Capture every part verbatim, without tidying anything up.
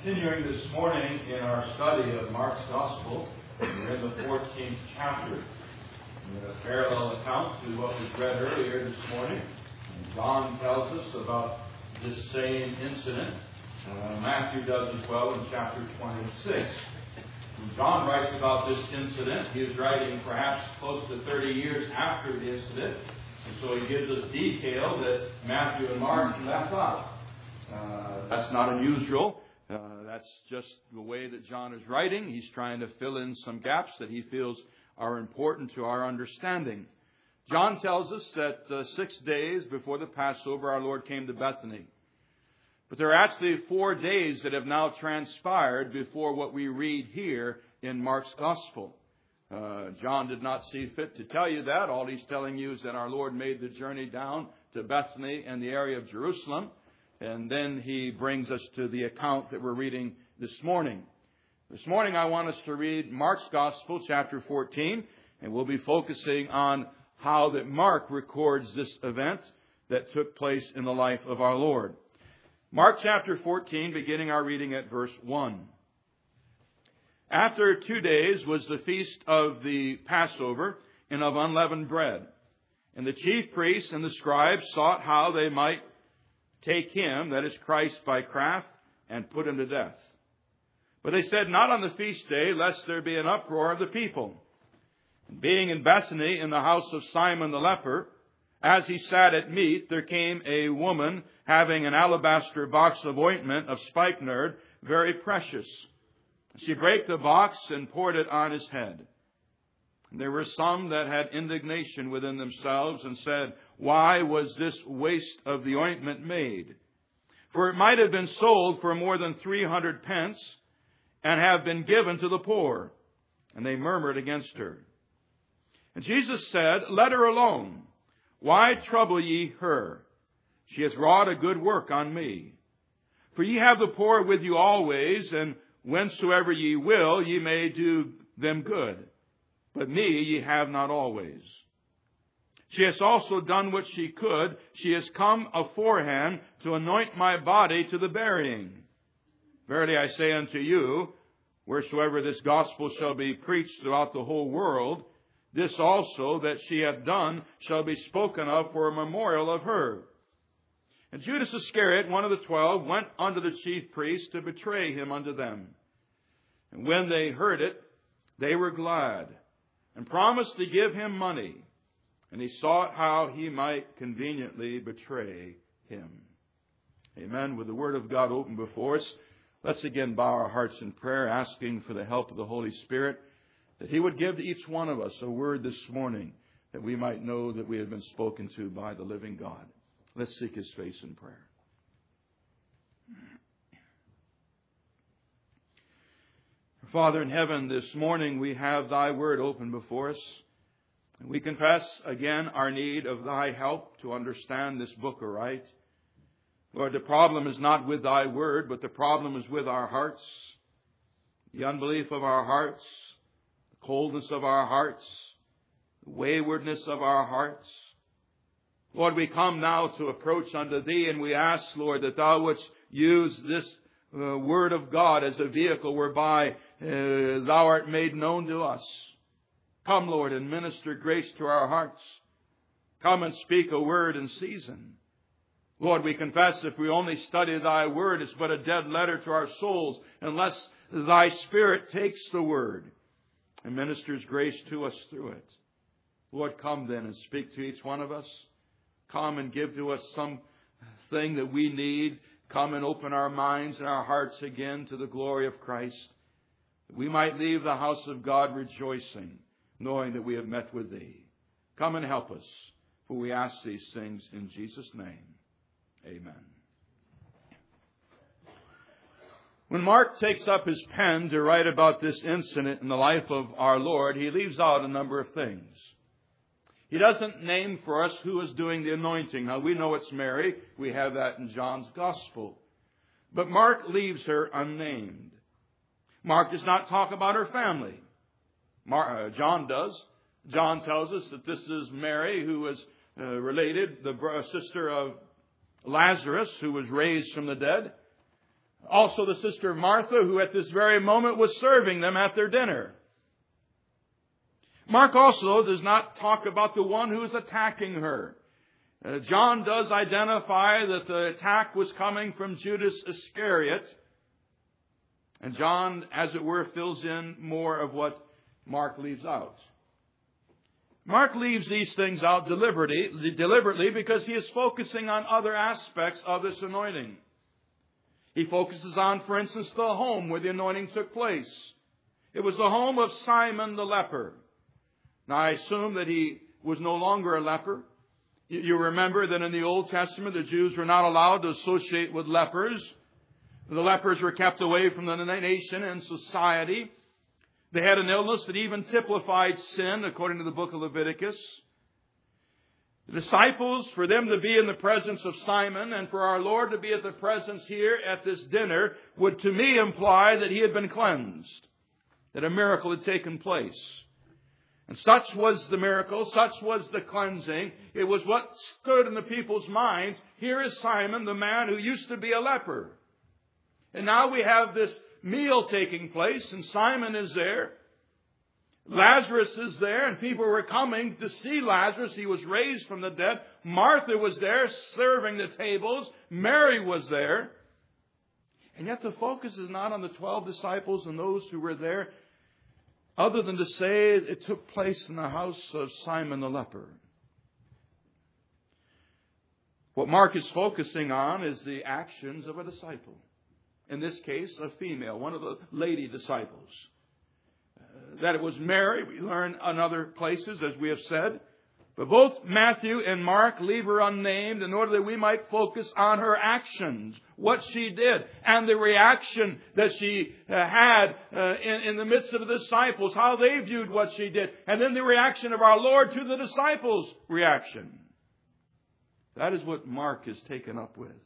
Continuing this morning in our study of Mark's Gospel, we're in the fourteenth chapter. We have a parallel account to what was read earlier this morning. And John tells us about this same incident. Uh, Matthew does as well in chapter twenty-six. When John writes about this incident, he is writing perhaps close to thirty years after the incident. And so he gives us detail that Matthew and Mark left out. Uh, that's not unusual. Uh, that's just the way that John is writing. He's trying to fill in some gaps that he feels are important to our understanding. John tells us that uh, six days before the Passover, our Lord came to Bethany. But there are actually four days that have now transpired before what we read here in Mark's Gospel. Uh, John did not see fit to tell you that. All he's telling you is that our Lord made the journey down to Bethany and the area of Jerusalem. And then he brings us to the account that we're reading this morning. This morning I want us to read Mark's Gospel, chapter fourteen, and we'll be focusing on how that Mark records this event that took place in the life of our Lord. Mark chapter fourteen, beginning our reading at verse one. After two days was the feast of the Passover and of unleavened bread. And the chief priests and the scribes sought how they might take him, that is Christ, by craft, and put him to death. But they said, not on the feast day, lest there be an uproar of the people. And being in Bethany, in the house of Simon the leper, as he sat at meat, there came a woman having an alabaster box of ointment of spikenard, very precious. She brake the box and poured it on his head. And there were some that had indignation within themselves and said, why was this waste of the ointment made? For it might have been sold for more than three hundred pence and have been given to the poor. And they murmured against her. And Jesus said, let her alone. Why trouble ye her? She hath wrought a good work on me. For ye have the poor with you always, and whensoever ye will, ye may do them good. But me ye have not always. She has also done what she could. She has come aforehand to anoint my body to the burying. Verily I say unto you, wheresoever this gospel shall be preached throughout the whole world, this also that she hath done shall be spoken of for a memorial of her. And Judas Iscariot, one of the twelve, went unto the chief priests to betray him unto them. And when they heard it, they were glad, and promised to give him money. And he sought how he might conveniently betray him. Amen. With the Word of God open before us, let's again bow our hearts in prayer, asking for the help of the Holy Spirit, that He would give to each one of us a word this morning, that we might know that we have been spoken to by the living God. Let's seek His face in prayer. Father in heaven, this morning we have Thy Word open before us. And we confess again our need of Thy help to understand this book aright. Lord, the problem is not with Thy Word, but the problem is with our hearts. The unbelief of our hearts, the coldness of our hearts, the waywardness of our hearts. Lord, we come now to approach unto Thee, and we ask, Lord, that Thou wouldst use this uh, Word of God as a vehicle whereby uh, Thou art made known to us. Come, Lord, and minister grace to our hearts. Come and speak a word in season. Lord, we confess if we only study Thy Word, it's but a dead letter to our souls, unless Thy Spirit takes the Word and ministers grace to us through it. Lord, come then and speak to each one of us. Come and give to us something that we need. Come and open our minds and our hearts again to the glory of Christ, that we might leave the house of God rejoicing, knowing that we have met with Thee. Come and help us, for we ask these things in Jesus' name. Amen. When Mark takes up his pen to write about this incident in the life of our Lord, he leaves out a number of things. He doesn't name for us who is doing the anointing. Now, we know it's Mary. We have that in John's Gospel. But Mark leaves her unnamed. Mark does not talk about her family. Mar- uh, John does. John tells us that this is Mary, who was uh, related, the bro- sister of Lazarus, who was raised from the dead. Also the sister Martha, who at this very moment was serving them at their dinner. Mark also does not talk about the one who is attacking her. Uh, John does identify that the attack was coming from Judas Iscariot. And John, as it were, fills in more of what Mark leaves out. Mark leaves these things out deliberately, deliberately because he is focusing on other aspects of this anointing. He focuses on, for instance, the home where the anointing took place. It was the home of Simon the leper. Now, I assume that he was no longer a leper. You remember that in the Old Testament, the Jews were not allowed to associate with lepers. The lepers were kept away from the nation and society. They had an illness that even typified sin, according to the book of Leviticus. The disciples, for them to be in the presence of Simon and for our Lord to be at the presence here at this dinner would to me imply that he had been cleansed, that a miracle had taken place. And such was the miracle, such was the cleansing. It was what stood in the people's minds. Here is Simon, the man who used to be a leper. And now we have this meal taking place, and Simon is there. Lazarus is there, and people were coming to see Lazarus. He was raised from the dead. Martha was there serving the tables. Mary was there. And yet the focus is not on the twelve disciples and those who were there, other than to say it took place in the house of Simon the leper. What Mark is focusing on is the actions of a disciple. In this case, a female, one of the lady disciples. Uh, that it was Mary, we learn in other places, as we have said. But both Matthew and Mark leave her unnamed in order that we might focus on her actions, what she did, and the reaction that she uh, had uh, in, in the midst of the disciples, how they viewed what she did, and then the reaction of our Lord to the disciples' reaction. That is what Mark is taken up with.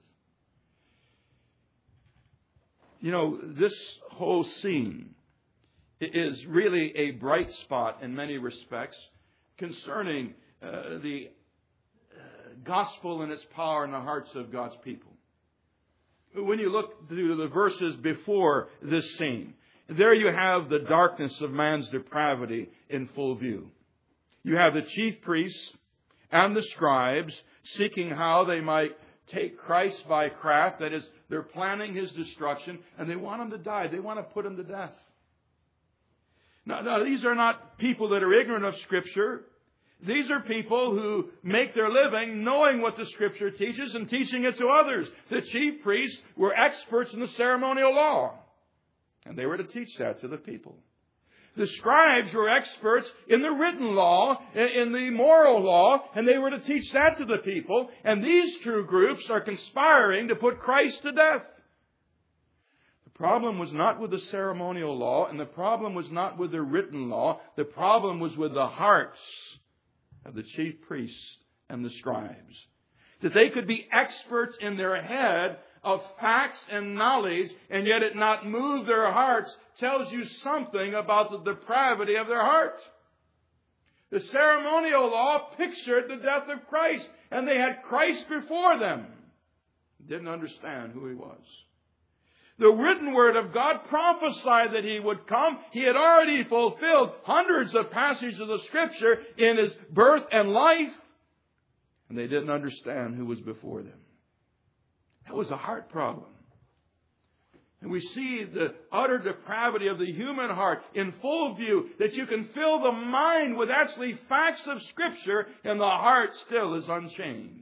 You know, this whole scene is really a bright spot in many respects concerning uh, the uh, gospel and its power in the hearts of God's people. When you look through the verses before this scene, there you have the darkness of man's depravity in full view. You have the chief priests and the scribes seeking how they might take Christ by craft. That is, they're planning his destruction, and they want him to die. They want to put him to death. Now, now, these are not people that are ignorant of Scripture. These are people who make their living knowing what the Scripture teaches and teaching it to others. The chief priests were experts in the ceremonial law, and they were to teach that to the people. The scribes were experts in the written law, in the moral law, and they were to teach that to the people. And these two groups are conspiring to put Christ to death. The problem was not with the ceremonial law, and the problem was not with the written law. The problem was with the hearts of the chief priests and the scribes. That they could be experts in their head of facts and knowledge, and yet it not move their hearts, tells you something about the depravity of their heart. The ceremonial law pictured the death of Christ, and they had Christ before them. Didn't understand who he was. The written word of God prophesied that he would come. He had already fulfilled hundreds of passages of the Scripture in his birth and life, and they didn't understand who was before them. That was a heart problem. And we see the utter depravity of the human heart in full view, that you can fill the mind with actually facts of Scripture and the heart still is unchanged.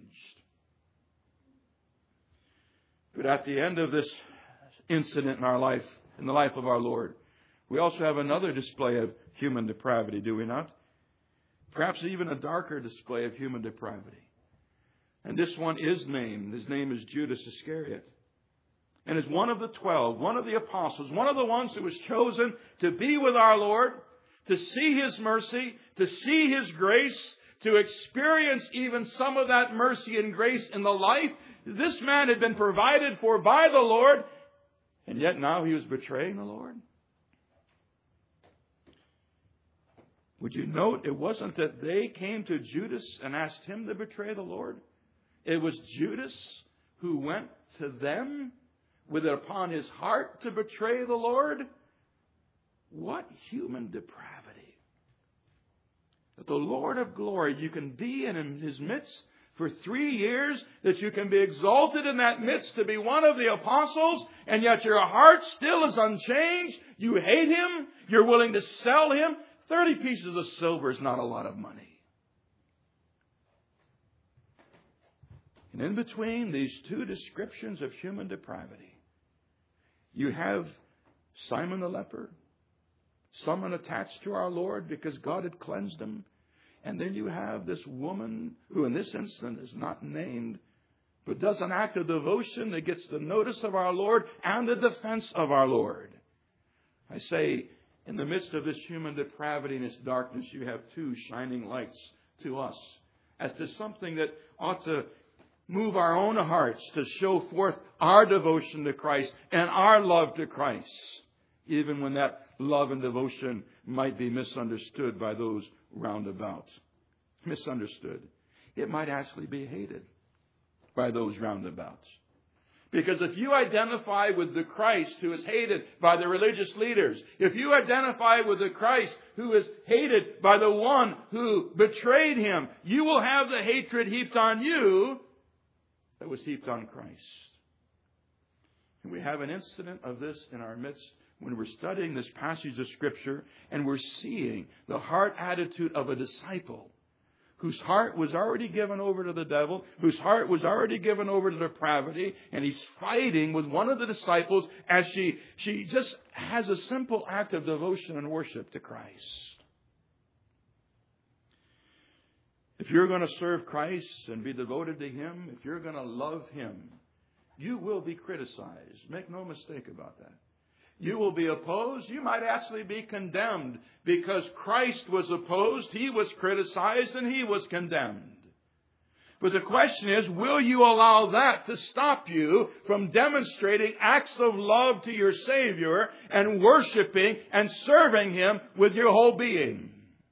But at the end of this incident in our life, in the life of our Lord, we also have another display of human depravity, do we not? Perhaps even a darker display of human depravity. And this one is named. His name is Judas Iscariot. And is one of the twelve, one of the apostles, one of the ones who was chosen to be with our Lord, to see his mercy, to see his grace, to experience even some of that mercy and grace in the life. This man had been provided for by the Lord, and yet now he was betraying the Lord. Would you note, it wasn't that they came to Judas and asked him to betray the Lord. It was Judas who went to them with it upon his heart to betray the Lord? What human depravity. That the Lord of glory, you can be in his midst for three years, that you can be exalted in that midst to be one of the apostles, and yet your heart still is unchanged. You hate him. You're willing to sell him. Thirty pieces of silver is not a lot of money. And in between these two descriptions of human depravity, you have Simon the leper, someone attached to our Lord because God had cleansed him. And then you have this woman who in this instance is not named, but does an act of devotion that gets the notice of our Lord and the defense of our Lord. I say, in the midst of this human depravity and its darkness, you have two shining lights to us as to something that ought to move our own hearts to show forth our devotion to Christ and our love to Christ, even when that love and devotion might be misunderstood by those round about. Misunderstood. It might actually be hated by those round about. Because if you identify with the Christ who is hated by the religious leaders, if you identify with the Christ who is hated by the one who betrayed him, you will have the hatred heaped on you that was heaped on Christ. And we have an incident of this in our midst when we're studying this passage of Scripture and we're seeing the heart attitude of a disciple whose heart was already given over to the devil, whose heart was already given over to depravity, and he's fighting with one of the disciples as she, she just has a simple act of devotion and worship to Christ. If you're going to serve Christ and be devoted to him, if you're going to love him, you will be criticized. Make no mistake about that. You will be opposed. You might actually be condemned because Christ was opposed, he was criticized, and he was condemned. But the question is, will you allow that to stop you from demonstrating acts of love to your Savior and worshiping and serving him with your whole being?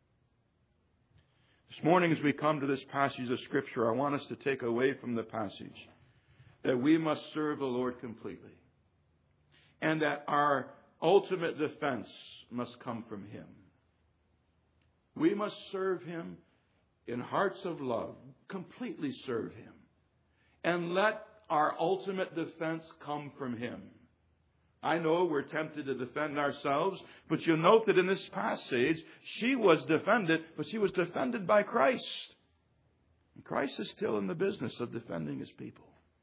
This morning, as we come to this passage of Scripture, I want us to take away from the passage that we must serve the Lord completely. And that our ultimate defense must come from him. We must serve him in hearts of love, completely serve him. And let our ultimate defense come from him. I know we're tempted to defend ourselves, but you'll note that in this passage, she was defended, but she was defended by Christ. And Christ is still in the business of defending his people.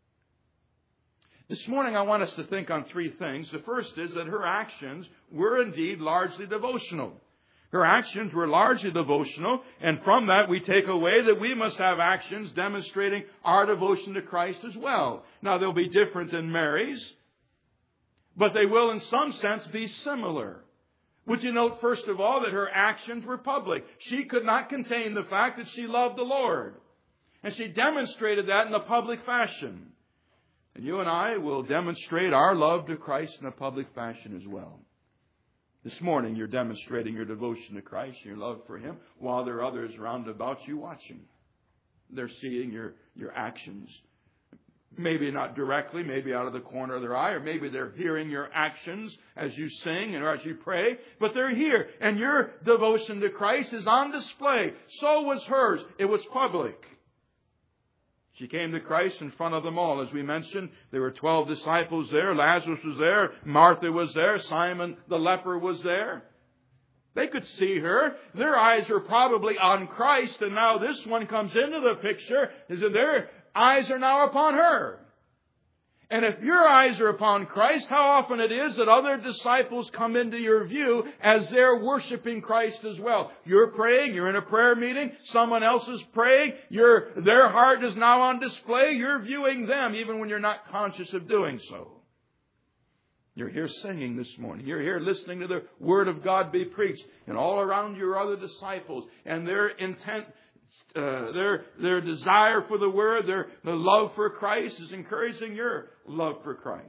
This morning I want us to think on three things. The first is that her actions were indeed largely devotional. Her actions were largely devotional, and from that we take away that we must have actions demonstrating our devotion to Christ as well. Now they'll be different than Mary's, but they will in some sense be similar. Would you note first of all that her actions were public? She could not contain the fact that she loved the Lord. And she demonstrated that in a public fashion. And you and I will demonstrate our love to Christ in a public fashion as well. This morning you're demonstrating your devotion to Christ, your love for him, while there are others round about you watching. They're seeing your, your actions. Maybe not directly, maybe out of the corner of their eye, or maybe they're hearing your actions as you sing and as you pray, but they're here. And your devotion to Christ is on display. So was hers. It was public. She came to Christ in front of them all. As we mentioned, there were twelve disciples there. Lazarus was there. Martha was there. Simon the leper was there. They could see her. Their eyes were probably on Christ. And now this one comes into the picture. Is that their eyes are now upon her. And if your eyes are upon Christ, how often it is that other disciples come into your view as they're worshiping Christ as well. You're praying, you're in a prayer meeting, someone else is praying, your their heart is now on display, you're viewing them even when you're not conscious of doing so. You're here singing this morning. You're here listening to the Word of God be preached. And all around you are other disciples. And their intent, uh, their, their desire for the Word, their, their love for Christ is encouraging your love for Christ.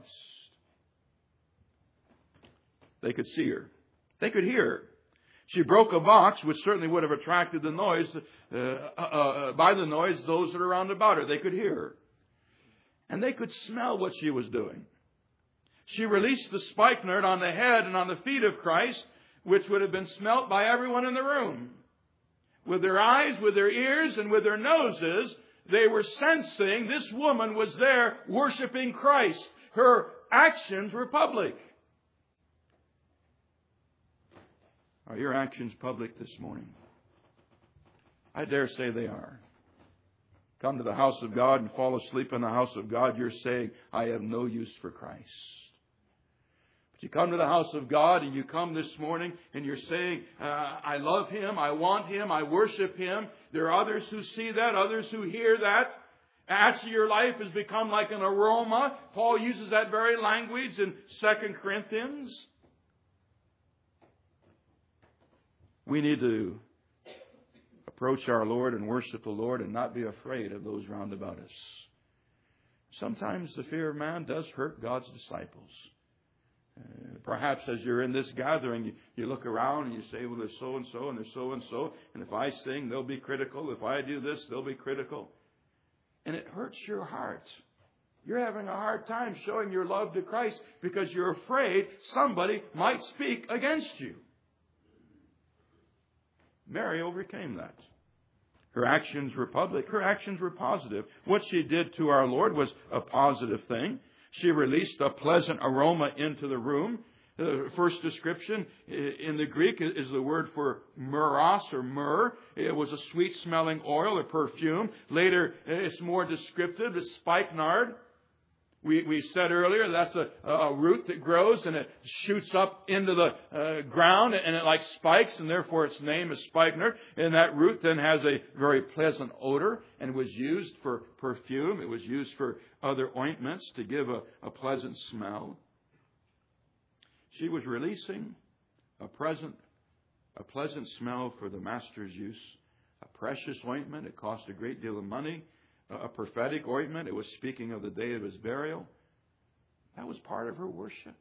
They could see her. They could hear her. She broke a box, which certainly would have attracted the noise, uh, uh, uh, by the noise, those that are around about her. They could hear her. And they could smell what she was doing. She released the spikenard on the head and on the feet of Christ, which would have been smelt by everyone in the room. With their eyes, with their ears, and with their noses, they were sensing this woman was there worshiping Christ. Her actions were public. Are your actions public this morning? I dare say they are. Come to the house of God and fall asleep in the house of God, you're saying, I have no use for Christ. But you come to the house of God and you come this morning and you're saying, uh, I love Him, I want Him, I worship Him. There are others who see that, others who hear that. Actually, your life has become like an aroma. Paul uses that very language in Second Corinthians. We need to approach our Lord and worship the Lord and not be afraid of those round about us. Sometimes the fear of man does hurt God's disciples. Uh, perhaps as you're in this gathering, you, you look around and you say, well, there's so-and-so and there's so-and-so. And if I sing, they'll be critical. If I do this, they'll be critical. And it hurts your heart. You're having a hard time showing your love to Christ because you're afraid somebody might speak against you. Mary overcame that. Her actions were public. Her actions were positive. What she did to our Lord was a positive thing. She released a pleasant aroma into the room. The first description in the Greek is the word for myrrhos or myrrh. It was a sweet-smelling oil or perfume. Later, it's more descriptive, it's spikenard. We, we said earlier that's a, a root that grows and it shoots up into the uh, ground and it like spikes, and therefore its name is spikenard. And that root then has a very pleasant odor and was used for perfume. It was used for other ointments to give a, a pleasant smell. She was releasing a present, a pleasant smell for the Master's use. A precious ointment. It cost a great deal of money. A prophetic ointment. It was speaking of the day of His burial. That was part of her worship.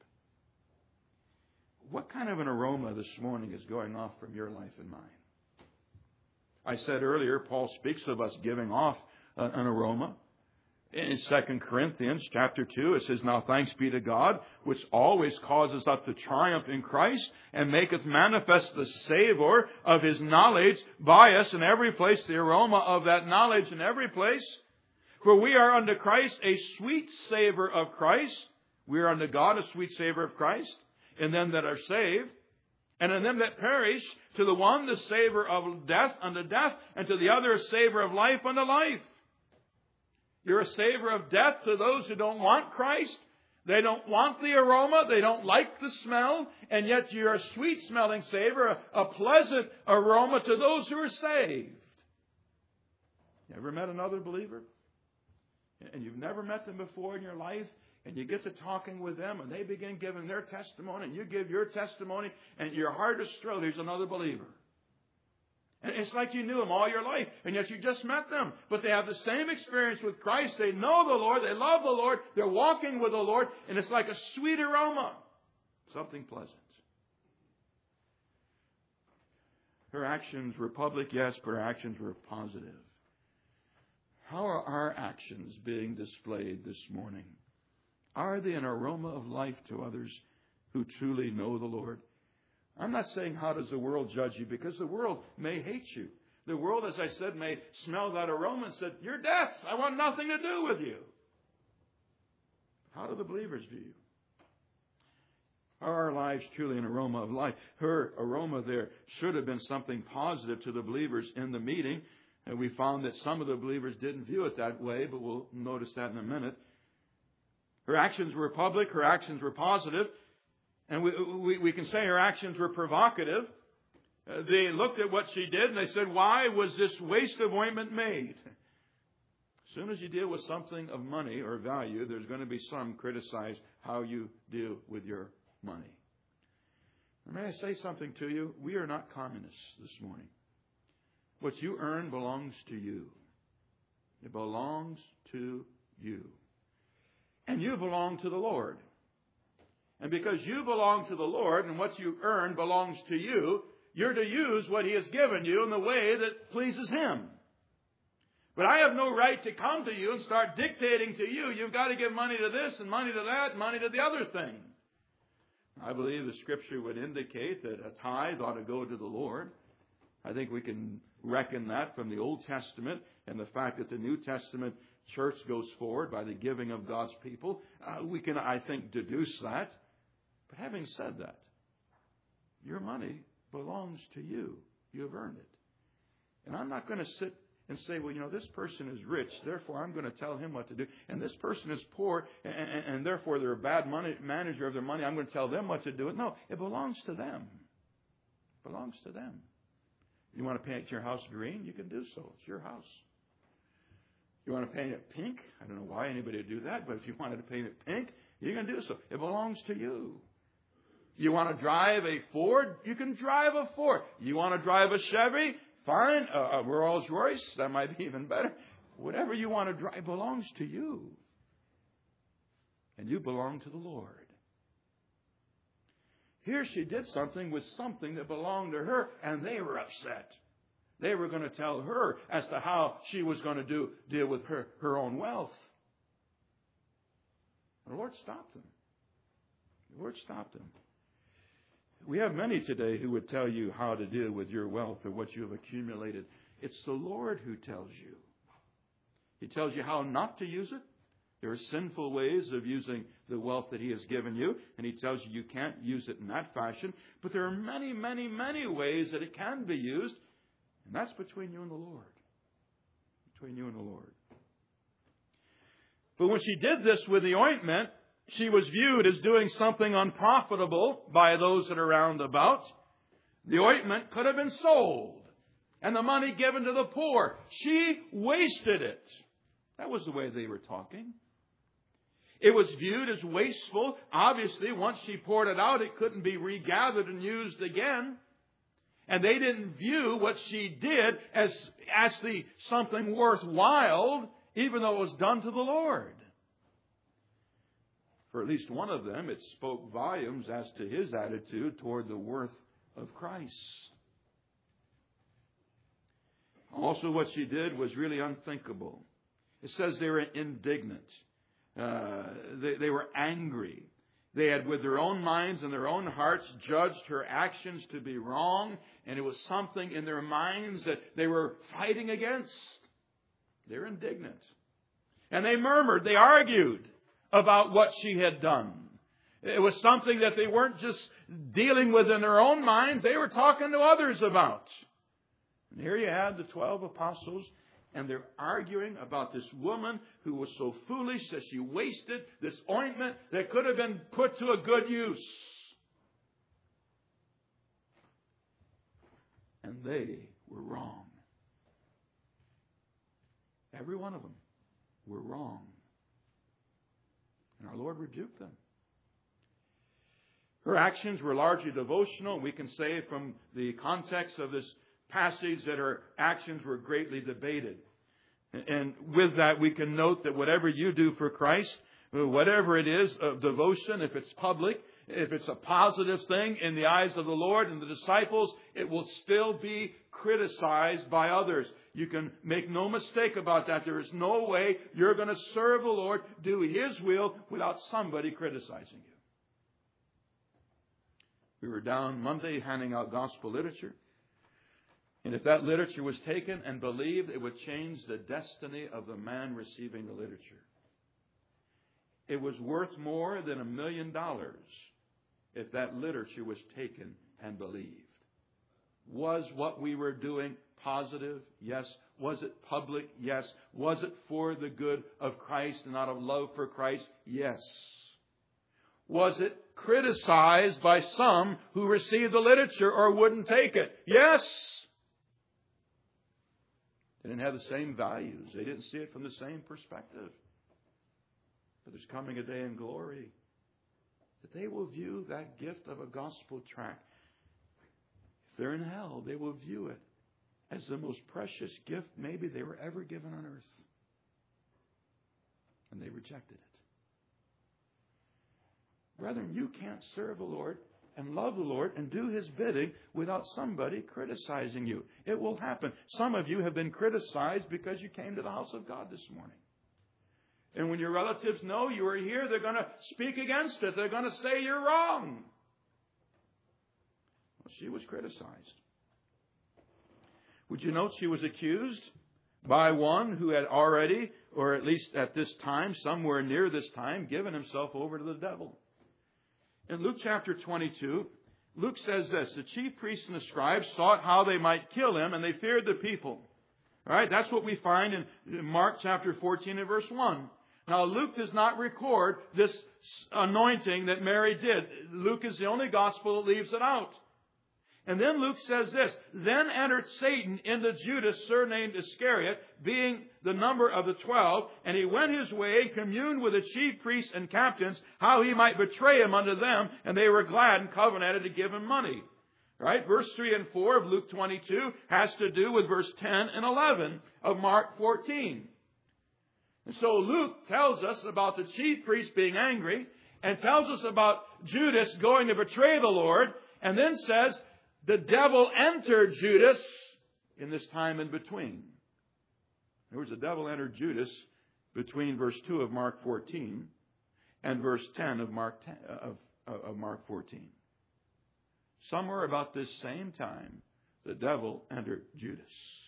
What kind of an aroma this morning is going off from your life and mine? I said earlier, Paul speaks of us giving off an aroma. In Second Corinthians chapter two, it says, Now thanks be to God, which always causes us to triumph in Christ, and maketh manifest the savour of His knowledge by us in every place, the aroma of that knowledge in every place. For we are unto Christ a sweet savour of Christ. We are unto God a sweet savour of Christ, in them that are saved. And in them that perish, to the one the savour of death unto death, and to the other a savour of life unto life. You're a savor of death to those who don't want Christ. They don't want the aroma. They don't like the smell. And yet you're a sweet-smelling savor, a, a pleasant aroma to those who are saved. You ever met another believer? And you've never met them before in your life? And you get to talking with them and they begin giving their testimony and you give your testimony and your heart is thrilled. Here's another believer. And it's like you knew them all your life, and yet you just met them. But they have the same experience with Christ. They know the Lord. They love the Lord. They're walking with the Lord. And it's like a sweet aroma. Something pleasant. Her actions were public, yes, but her actions were positive. How are our actions being displayed this morning? Are they an aroma of life to others who truly know the Lord? I'm not saying how does the world judge you, because the world may hate you. The world, as I said, may smell that aroma and say, you're death. I want nothing to do with you. How do the believers view you? Are our lives truly an aroma of life? Her aroma there should have been something positive to the believers in the meeting. And we found that some of the believers didn't view it that way, but we'll notice that in a minute. Her actions were public. Her actions were positive. And we, we, we can say her actions were provocative. Uh, they looked at what she did and they said, why was this waste of ointment made? As soon as you deal with something of money or value, there's going to be some criticize how you deal with your money. And may I say something to you? We are not communists this morning. What you earn belongs to you. It belongs to you. And you belong to the Lord. And because you belong to the Lord and what you earn belongs to you, you're to use what He has given you in the way that pleases Him. But I have no right to come to you and start dictating to you. You've got to give money to this and money to that and money to the other thing. I believe the Scripture would indicate that a tithe ought to go to the Lord. I think we can reckon that from the Old Testament and the fact that the New Testament church goes forward by the giving of God's people. Uh, we can, I think, deduce that. But having said that, your money belongs to you. You have earned it. And I'm not going to sit and say, well, you know, this person is rich, therefore I'm going to tell him what to do. And this person is poor, and, and, and therefore they're a bad money, manager of their money. I'm going to tell them what to do. No, it belongs to them. It belongs to them. You want to paint your house green? You can do so. It's your house. You want to paint it pink? I don't know why anybody would do that, but if you wanted to paint it pink, you can do so. It belongs to you. You want to drive a Ford? You can drive a Ford. You want to drive a Chevy? Fine. Uh, a Rolls Royce? That might be even better. Whatever you want to drive belongs to you. And you belong to the Lord. Here she did something with something that belonged to her, and they were upset. They were going to tell her as to how she was going to do deal with her, her own wealth. The Lord stopped them. The Lord stopped them. We have many today who would tell you how to deal with your wealth or what you have accumulated. It's the Lord who tells you. He tells you how not to use it. There are sinful ways of using the wealth that He has given you, and He tells you you can't use it in that fashion. But there are many, many, many ways that it can be used, and that's between you and the Lord. Between you and the Lord. But when she did this with the ointment, she was viewed as doing something unprofitable by those that are round about. The ointment could have been sold and the money given to the poor. She wasted it. That was the way they were talking. It was viewed as wasteful. Obviously, once she poured it out, it couldn't be regathered and used again. And they didn't view what she did as actually something worthwhile, even though it was done to the Lord. For at least one of them, it spoke volumes as to his attitude toward the worth of Christ. Also, what she did was really unthinkable. It says they were indignant. Uh, they, they were angry. They had, with their own minds and their own hearts, judged her actions to be wrong, and it was something in their minds that they were fighting against. They're indignant. And they murmured, they argued about what she had done. It was something that they weren't just dealing with in their own minds, they were talking to others about. And here you had the twelve apostles, and they're arguing about this woman who was so foolish that she wasted this ointment that could have been put to a good use. And they were wrong. Every one of them were wrong. And our Lord rebuked them. Her actions were largely devotional. We can say from the context of this passage that her actions were greatly debated. And with that, we can note that whatever you do for Christ, whatever it is of devotion, if it's public, if it's a positive thing in the eyes of the Lord and the disciples, it will still be criticized by others. You can make no mistake about that. There is no way you're going to serve the Lord, do His will, without somebody criticizing you. We were down Monday handing out gospel literature. And if that literature was taken and believed, it would change the destiny of the man receiving the literature. It was worth more than a million dollars if that literature was taken and believed. Was what we were doing positive? Yes. Was it public? Yes. Was it for the good of Christ and out of love for Christ? Yes. Was it criticized by some who received the literature or wouldn't take it? Yes. They didn't have the same values. They didn't see it from the same perspective. But there's coming a day in glory that they will view that gift of a gospel tract. If they're in hell, they will view it as the most precious gift maybe they were ever given on earth. And they rejected it. Brethren, you can't serve the Lord and love the Lord and do His bidding without somebody criticizing you. It will happen. Some of you have been criticized because you came to the house of God this morning. And when your relatives know you are here, they're going to speak against it. They're going to say you're wrong. Well, she was criticized. Would you note she was accused by one who had already, or at least at this time, somewhere near this time, given himself over to the devil? In Luke chapter twenty-two, Luke says this: the chief priests and the scribes sought how they might kill him, and they feared the people. All right, that's what we find in Mark chapter fourteen and verse one. Now, Luke does not record this anointing that Mary did. Luke is the only gospel that leaves it out. And then Luke says this: then entered Satan into Judas, surnamed Iscariot, being the number of the twelve, and he went his way and communed with the chief priests and captains, how he might betray him unto them, and they were glad and covenanted to give him money. Right? Verse three and four of Luke twenty-two has to do with verse ten and eleven of Mark fourteen. And so Luke tells us about the chief priest being angry, and tells us about Judas going to betray the Lord, and then says the devil entered Judas in this time in between. There was a devil entered Judas between verse two of Mark fourteen and verse ten of Mark ten, of, of Mark fourteen. Somewhere about this same time, the devil entered Judas.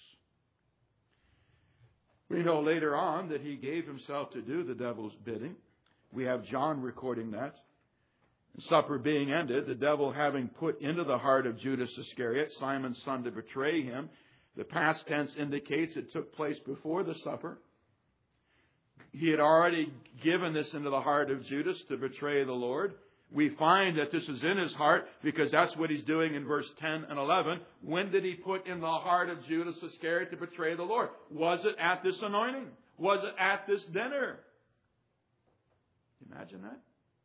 We know later on that he gave himself to do the devil's bidding. We have John recording that. Supper being ended, the devil having put into the heart of Judas Iscariot, Simon's son, to betray him. The past tense indicates it took place before the supper. He had already given this into the heart of Judas to betray the Lord. We find that this is in his heart because that's what he's doing in verse ten and eleven. When did he put in the heart of Judas Iscariot to betray the Lord? Was it at this anointing? Was it at this dinner? Imagine that.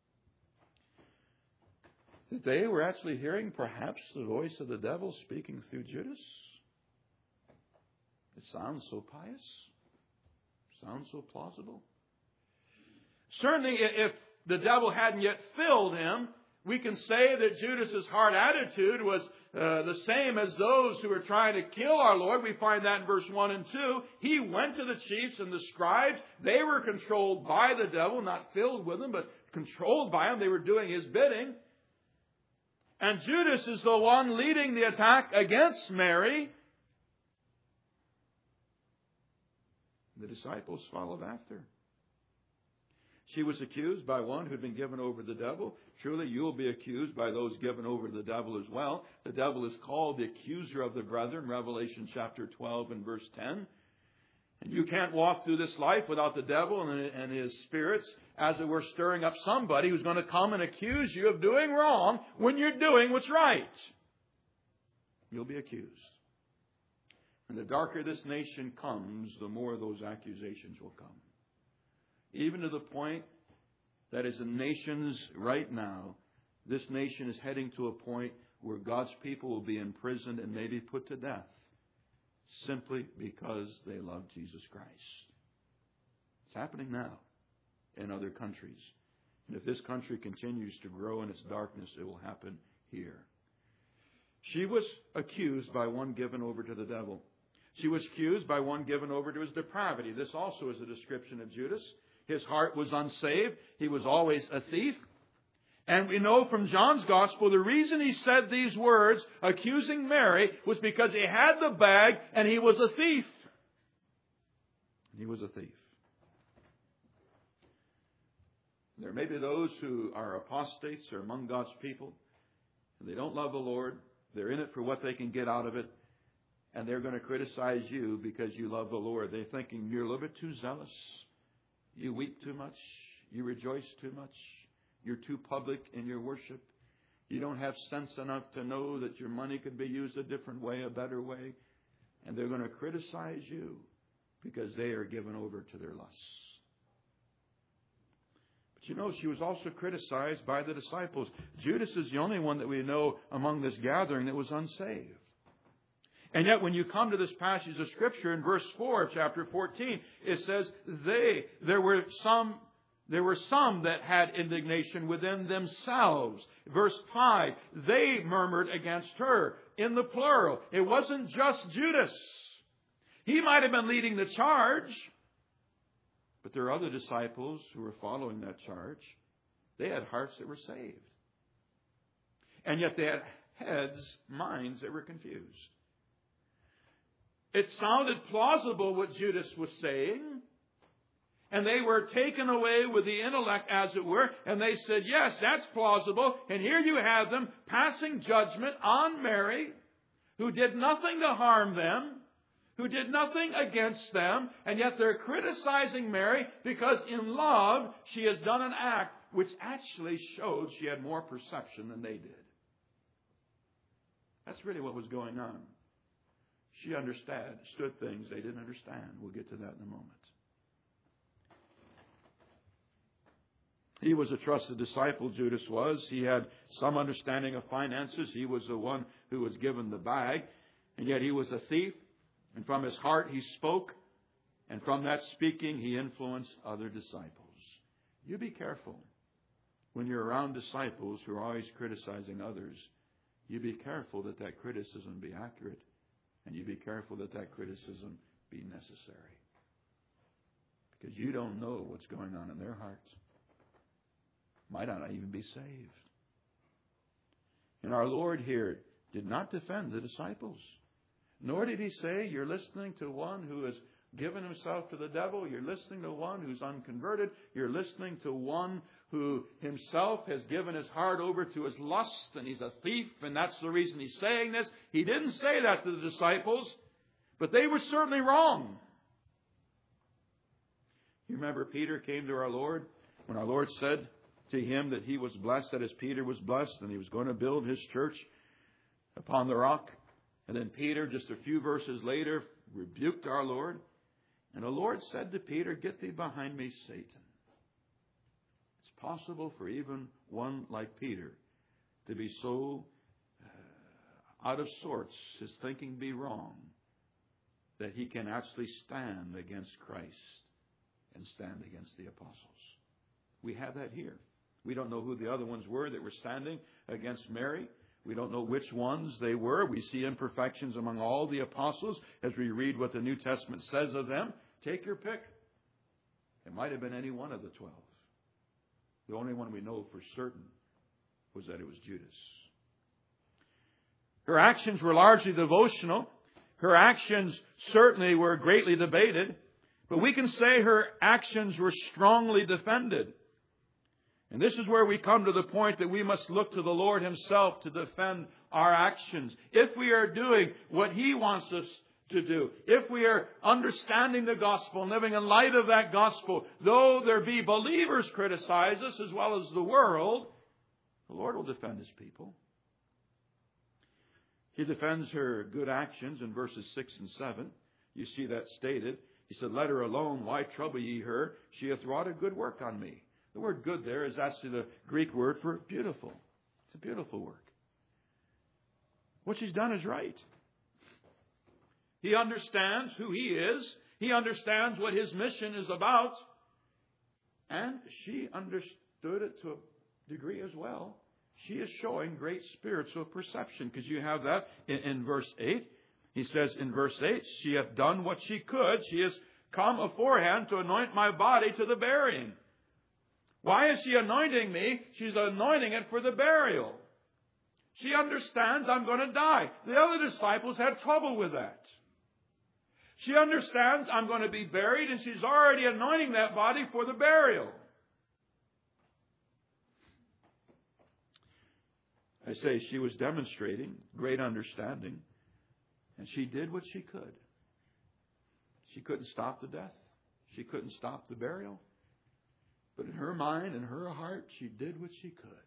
That they were actually hearing perhaps the voice of the devil speaking through Judas. It sounds so pious. Sounds so plausible. Certainly, if the devil hadn't yet filled him, we can say that Judas's heart attitude was uh, the same as those who were trying to kill our Lord. We find that in verse one and two. He went to the chiefs and the scribes. They were controlled by the devil, not filled with him, but controlled by him. They were doing his bidding. And Judas is the one leading the attack against Mary. The disciples followed after. She was accused by one who had been given over to the devil. Truly, you will be accused by those given over to the devil as well. The devil is called the accuser of the brethren, Revelation chapter twelve and verse ten. And you can't walk through this life without the devil and his spirits, as it were, stirring up somebody who's going to come and accuse you of doing wrong when you're doing what's right. You'll be accused. And the darker this nation comes, the more those accusations will come. Even to the point that as the nations right now, this nation is heading to a point where God's people will be imprisoned and maybe put to death simply because they love Jesus Christ. It's happening now in other countries. And if this country continues to grow in its darkness, it will happen here. She was accused by one given over to the devil. She was accused by one given over to his depravity. This also is a description of Judas. His heart was unsaved. He was always a thief. And we know from John's Gospel, the reason he said these words, accusing Mary, was because he had the bag and he was a thief. He was a thief. There may be those who are apostates or among God's people, and they don't love the Lord. They're in it for what they can get out of it. And they're going to criticize you because you love the Lord. They're thinking you're a little bit too zealous. You weep too much. You rejoice too much. You're too public in your worship. You don't have sense enough to know that your money could be used a different way, a better way. And they're going to criticize you because they are given over to their lusts. But you know, she was also criticized by the disciples. Judas is the only one that we know among this gathering that was unsaved. And yet when you come to this passage of Scripture in verse four of chapter fourteen, it says they, there were some There were some that had indignation within themselves. Verse five, they murmured against her in the plural. It wasn't just Judas. He might have been leading the charge, but there are other disciples who were following that charge. They had hearts that were saved. And yet they had heads, minds that were confused. It sounded plausible what Judas was saying. And they were taken away with the intellect, as it were. And they said, yes, that's plausible. And here you have them passing judgment on Mary, who did nothing to harm them, who did nothing against them. And yet they're criticizing Mary because in love she has done an act which actually showed she had more perception than they did. That's really what was going on. She understood things they didn't understand. We'll get to that in a moment. He was a trusted disciple, Judas was. He had some understanding of finances. He was the one who was given the bag. And yet he was a thief. And from his heart he spoke. And from that speaking he influenced other disciples. You be careful. When you're around disciples who are always criticizing others, you be careful that that criticism be accurate. And you be careful that that criticism be necessary. Because you don't know what's going on in their hearts. Might not even be saved. And our Lord here did not defend the disciples. Nor did he say, you're listening to one who has given himself to the devil. You're listening to one who's unconverted. You're listening to one who himself has given his heart over to his lust. And he's a thief. And that's the reason he's saying this. He didn't say that to the disciples. But they were certainly wrong. You remember Peter came to our Lord when our Lord said to him that he was blessed, that as Peter was blessed, and he was going to build his church upon the rock. And then Peter, just a few verses later, rebuked our Lord. And the Lord said to Peter, get thee behind me, Satan. It's possible for even one like Peter to be so uh, out of sorts, his thinking be wrong, that he can actually stand against Christ and stand against the apostles. We have that here. We don't know who the other ones were that were standing against Mary. We don't know which ones they were. We see imperfections among all the apostles as we read what the New Testament says of them. Take your pick. It might have been any one of the twelve. The only one we know for certain was that it was Judas. Her actions were largely devotional. Her actions certainly were greatly debated. But we can say her actions were strongly defended. And this is where we come to the point that we must look to the Lord Himself to defend our actions. If we are doing what He wants us to do, if we are understanding the gospel and living in light of that gospel, though there be believers criticize us as well as the world, the Lord will defend His people. He defends her good actions in verses six and seven. You see that stated. He said, let her alone. Why trouble ye her? She hath wrought a good work on me. The word good there is actually the Greek word for beautiful. It's a beautiful work. What she's done is right. He understands who He is. He understands what His mission is about. And she understood it to a degree as well. She is showing great spiritual perception, because you have that in, in verse eight. He says in verse eight, she hath done what she could. She has come aforehand to anoint my body to the burying. Why is she anointing me? She's anointing it for the burial. She understands I'm going to die. The other disciples had trouble with that. She understands I'm going to be buried, and she's already anointing that body for the burial. I say she was demonstrating great understanding, and she did what she could. She couldn't stop the death. She couldn't stop the burial. But in her mind and her heart, she did what she could.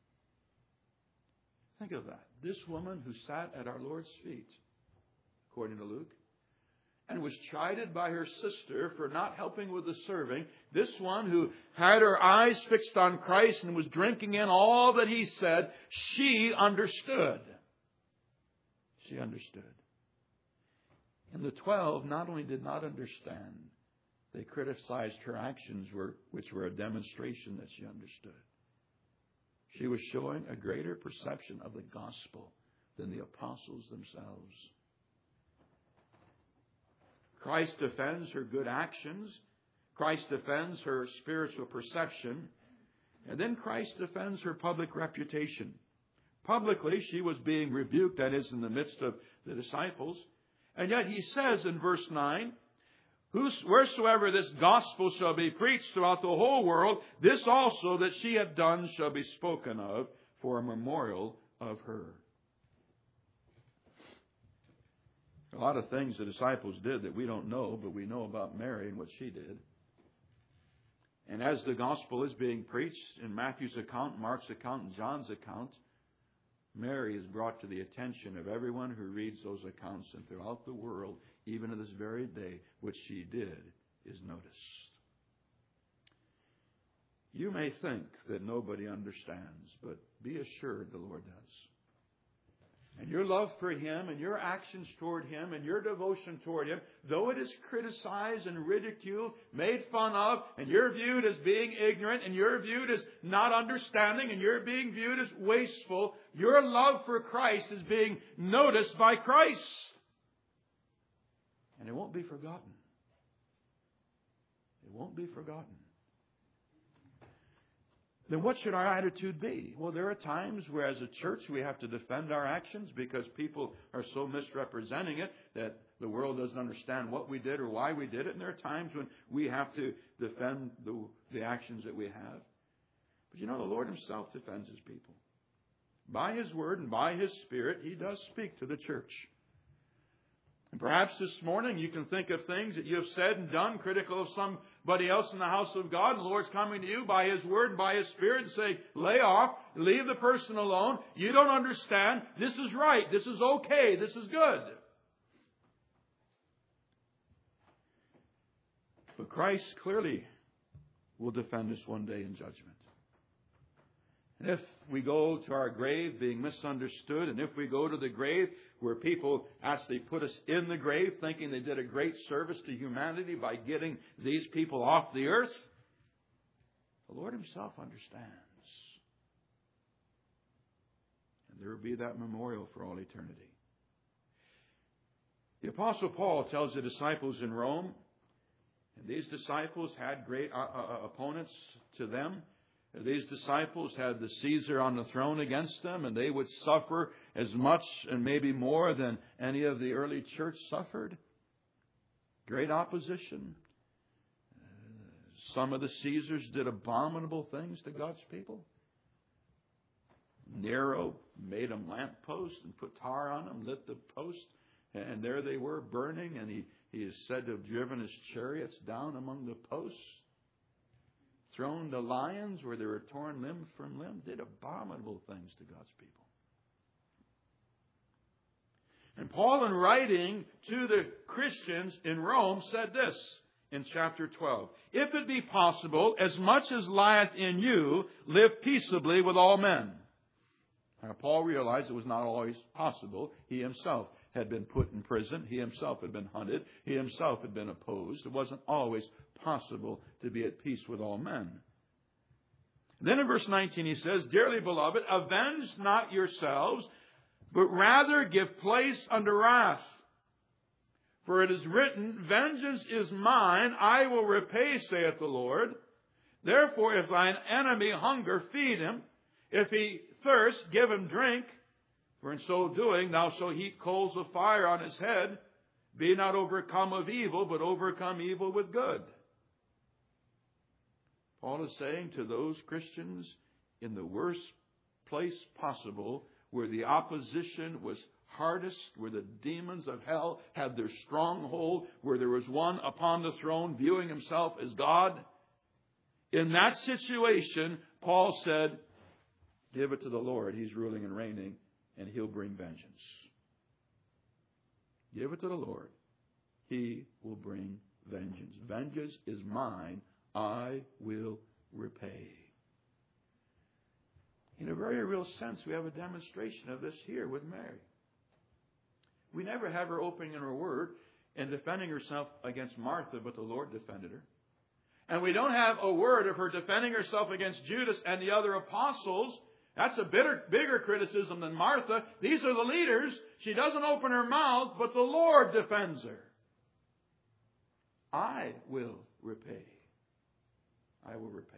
Think of that. This woman who sat at our Lord's feet, according to Luke, and was chided by her sister for not helping with the serving. This one who had her eyes fixed on Christ and was drinking in all that He said, she understood. She understood. And the twelve not only did not understand, They criticized her actions, were, which were a demonstration that she understood. She was showing a greater perception of the gospel than the apostles themselves. Christ defends her good actions. Christ defends her spiritual perception. And then Christ defends her public reputation. Publicly, she was being rebuked, that is, in the midst of the disciples. And yet he says in verse nine, wheresoever this gospel shall be preached throughout the whole world, this also that she hath done shall be spoken of for a memorial of her. A lot of things the disciples did that we don't know, but we know about Mary and what she did. And as the gospel is being preached in Matthew's account, Mark's account, and John's account, Mary is brought to the attention of everyone who reads those accounts, and throughout the world, even to this very day, what she did is noticed. You may think that nobody understands, but be assured the Lord does. And your love for Him and your actions toward Him and your devotion toward Him, though it is criticized and ridiculed, made fun of, and you're viewed as being ignorant, and you're viewed as not understanding, and you're being viewed as wasteful, your love for Christ is being noticed by Christ. And it won't be forgotten. It won't be forgotten. Then what should our attitude be? Well, there are times where as a church we have to defend our actions because people are so misrepresenting it that the world doesn't understand what we did or why we did it. And there are times when we have to defend the, the actions that we have. But you know, the Lord Himself defends His people. By His Word and by His Spirit, He does speak to the church. And perhaps this morning you can think of things that you have said and done critical of somebody else in the house of God. And the Lord's coming to you by His Word and by His Spirit and say, lay off, leave the person alone. You don't understand. This is right. This is okay. This is good. But Christ clearly will defend us one day in judgment. And if we go to our grave being misunderstood, and if we go to the grave where people actually put us in the grave thinking they did a great service to humanity by getting these people off the earth, the Lord Himself understands. And there will be that memorial for all eternity. The Apostle Paul tells the disciples in Rome, and these disciples had great uh, uh, opponents to them. These disciples had the Caesar on the throne against them, and they would suffer as much and maybe more than any of the early church suffered. Great opposition. Some of the Caesars did abominable things to God's people. Nero made them lampposts and put tar on them, lit the post, and there they were burning, and he, he is said to have driven his chariots down among the posts. Thrown to lions where they were torn limb from limb, did abominable things to God's people. And Paul, in writing to the Christians in Rome, said this in chapter twelve. If it be possible, as much as lieth in you, live peaceably with all men. Now, Paul realized it was not always possible. He himself had been put in prison. He himself had been hunted. He himself had been opposed. It wasn't always possible to be at peace with all men. Then in verse nineteen he says, Dearly beloved, avenge not yourselves, but rather give place unto wrath. For it is written, Vengeance is mine, I will repay, saith the Lord. Therefore, if thine enemy hunger, feed him. If he thirst, give him drink. For in so doing, thou shalt heap coals of fire on his head. Be not overcome of evil, but overcome evil with good. Paul is saying to those Christians in the worst place possible, where the opposition was hardest, where the demons of hell had their stronghold, where there was one upon the throne viewing himself as God. In that situation, Paul said, give it to the Lord. He's ruling and reigning, and He'll bring vengeance. Give it to the Lord. He will bring vengeance. Vengeance is mine. I will repay. In a very real sense, we have a demonstration of this here with Mary. We never have her opening in her word. in defending herself against Martha, but the Lord defended her. And we don't have a word of her defending herself against Judas and the other apostles. That's a bitter, bigger criticism than Martha. These are the leaders. She doesn't open her mouth, but the Lord defends her. I will repay. I will repay.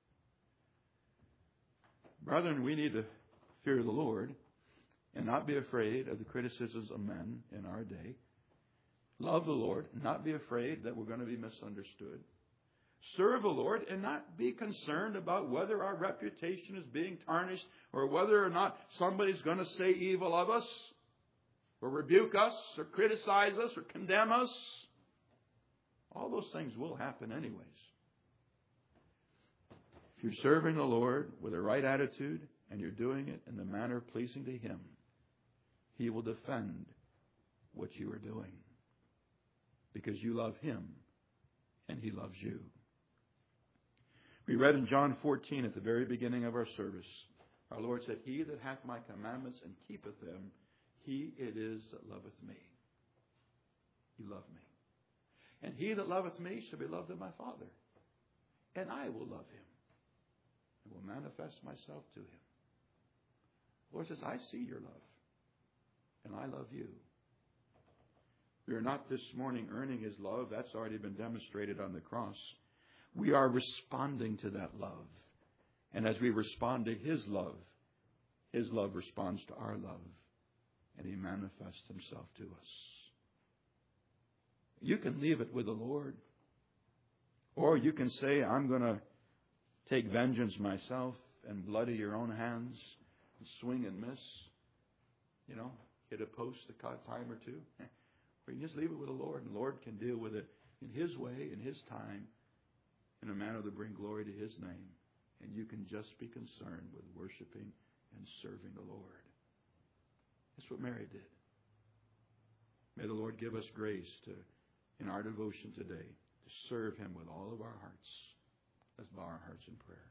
Brethren, we need to fear the Lord and not be afraid of the criticisms of men in our day. Love the Lord and not be afraid that we're going to be misunderstood. Serve the Lord and not be concerned about whether our reputation is being tarnished or whether or not somebody's going to say evil of us or rebuke us or criticize us or condemn us. All those things will happen anyways. If you're serving the Lord with the right attitude and you're doing it in the manner pleasing to Him, He will defend what you are doing because you love Him and He loves you. We read in John fourteen at the very beginning of our service, our Lord said, He that hath my commandments and keepeth them, he it is that loveth me. You love me. And he that loveth me shall be loved of my Father. And I will love him and will manifest myself to him. The Lord says, I see your love. And I love you. We are not this morning earning His love. That's already been demonstrated on the cross. We are responding to that love. And as we respond to His love, His love responds to our love. And He manifests Himself to us. You can leave it with the Lord. Or you can say, I'm going to take vengeance myself and bloody your own hands and swing and miss. You know, hit a post a time or two. Or you can just leave it with the Lord. And the Lord can deal with it in His way, in His time, in a manner that bring glory to His name. And you can just be concerned with worshiping and serving the Lord. That's what Mary did. May the Lord give us grace to, in our devotion today, to serve Him with all of our hearts. Let's bow our hearts in prayer.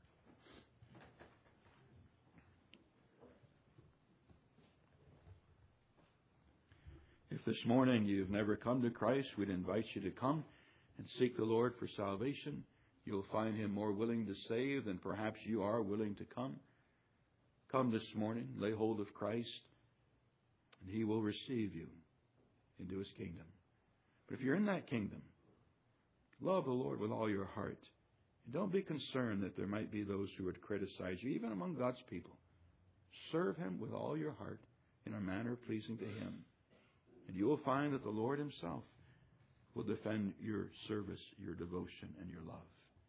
If this morning you've never come to Christ, we'd invite you to come and seek the Lord for salvation. You'll find Him more willing to save than perhaps you are willing to come. Come this morning, lay hold of Christ, and He will receive you into His kingdom. But if you're in that kingdom, love the Lord with all your heart. And don't be concerned that there might be those who would criticize you, even among God's people. Serve Him with all your heart in a manner pleasing to Him. And you will find that the Lord Himself will defend your service, your devotion, and your love.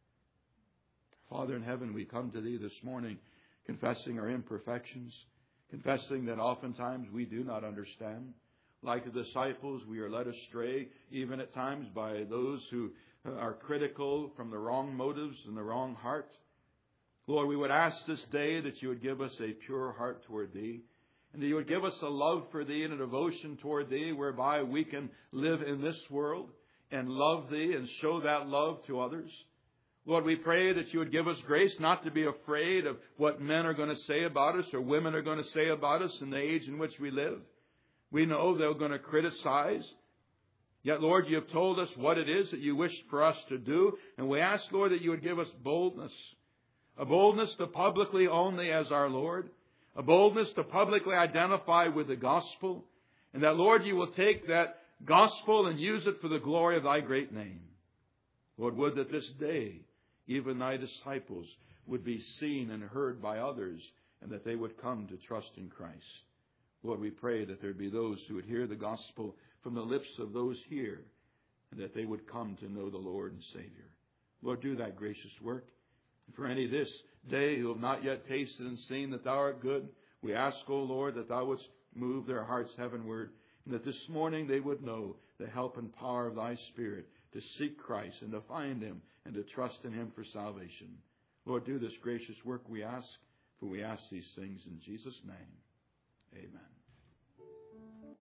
Father in heaven, we come to Thee this morning confessing our imperfections, confessing that oftentimes we do not understand. Like the disciples, we are led astray, even at times by those who are critical from the wrong motives and the wrong heart. Lord, we would ask this day that You would give us a pure heart toward Thee, and that You would give us a love for Thee and a devotion toward Thee, whereby we can live in this world and love Thee and show that love to others. Lord, we pray that You would give us grace not to be afraid of what men are going to say about us or women are going to say about us in the age in which we live. We know they're going to criticize. Yet, Lord, You have told us what it is that You wish for us to do. And we ask, Lord, that You would give us boldness. A boldness to publicly own Thee as our Lord. A boldness to publicly identify with the gospel. And that, Lord, You will take that gospel and use it for the glory of Thy great name. Lord, would that this day, even Thy disciples would be seen and heard by others, and that they would come to trust in Christ. Lord, we pray that there be those who would hear the gospel from the lips of those here, and that they would come to know the Lord and Savior. Lord, do That gracious work. And for any this day who have not yet tasted and seen that Thou art good, we ask, O Lord, that Thou wouldst move their hearts heavenward, and that this morning they would know the help and power of Thy Spirit to seek Christ and to find Him and to trust in Him for salvation. Lord, do this gracious work, we ask, for we ask these things in Jesus' name. Amen.